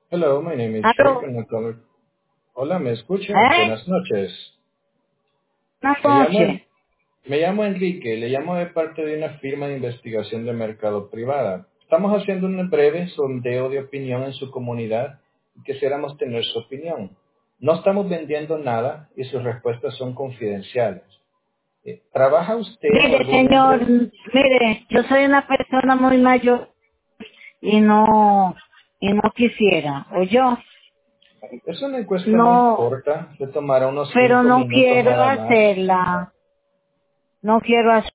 Hello, my name is Rick Aló, and I'm calling- Hola, ¿me escucha? ¿eh? Buenas noches. Buenas Me llamo, noches. me llamo Enrique, le llamo de parte de una firma de investigación de mercado privada. Estamos haciendo un breve sondeo de opinión en su comunidad y quisiéramos tener su opinión. No estamos vendiendo nada y sus respuestas son confidenciales. ¿Trabaja usted o Mire, algún señor, miembro? mire, yo soy una persona muy mayor y no quisiera, o yo, Es una encuesta muy no, corta, se tomará unos pero 5 no minutos quiero nada más. hacerla, no quiero